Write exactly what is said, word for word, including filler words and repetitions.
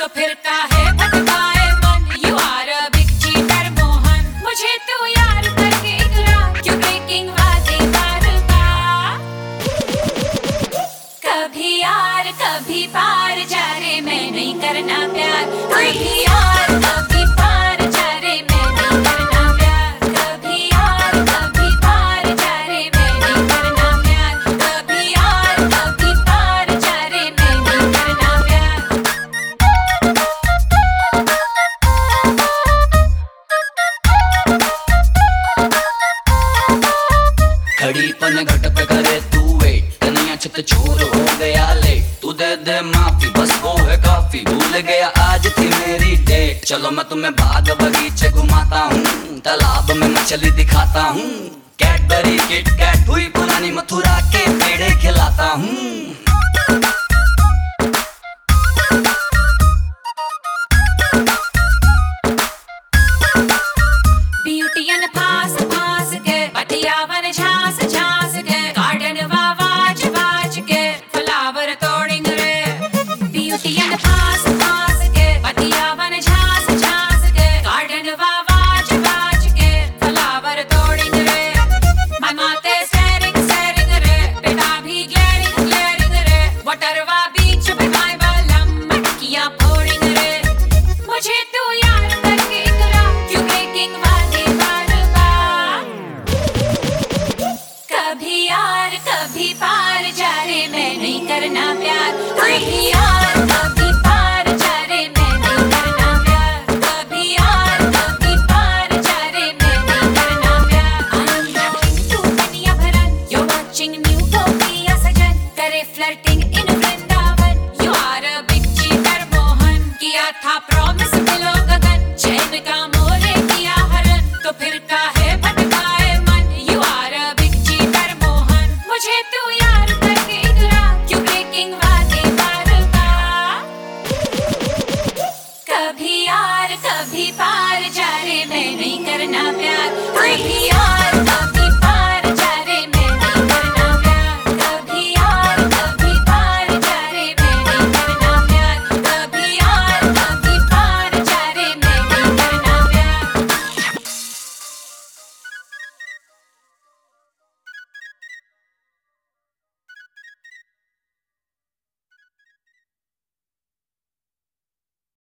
तो फिर काहे भटकाए मन। You are a big cheater Mohan, मुझे तू यार करके इकरा, क्यों ब्रेकिंग वादे बार बार। कभी यार कभी पार जा रे, मैं नहीं करना प्यार। कभी यार कभी पार जा रे, मैं नहीं करना प्यार। कभी यार कभी पार जा रे, मैं नहीं करना प्यार। कभी यार कभी पार जा रे, मैं नहीं करना प्यार। खड़ी पन घट पे करे तू वेट, कन्हैया चित चूर हो गया लेट। तू दे दे माफी बस वो है काफी, भूल गया आज थी मेरी डेट। चलो मैं तुम्हें बाग बगीचे घुमाता हूँ, तालाब में मछली दिखाता हूँ। कैडबरी किट कैट हुई पुरानी मथुरा के पेड़े खिलाता हूँ। ब्यूटियन फास फास के, पतियावन झांस झांस के, गार्डन वा वाज वाज के, फ्लावर तोड़िंग रे। ब्यूटियन फास फास के, पतियावन झांस झांस के, गार्डन वा वाज वाज के, फ्लावर तोड़िंग रे। माते सैरिंग सैरिंग रे, बेटा भी ग्लेरिंग ग्लेरिंग रे, वटरवा बीच पे माय बालम मटकियां फोड़िंग रे। मुझे तू यार करके इकरा, क्यों ब्रेकिंग वादे बार बार। कभी यार कभी पार जा रे, मैं नहीं करना प्यार। कभी यार कभी पार जा रे, मैं नहीं करना प्यार। कभी यार कभी पार जा रे, मैं नहीं करना प्यार। I'm going to दुनिया भरन, you're watching Newtopia सजन, करे flirting in Vrindavan. You are a big cheater Mohan, किया था promise मिलो गगन, चैन का मोरे किया हरन, तो फिर काहे भटकाए मन। You are a big cheater Mohan, मुझे तू यार करके इकरा, क्यों ब्रेकिंग वादे बार बार। कभी यार कभी पार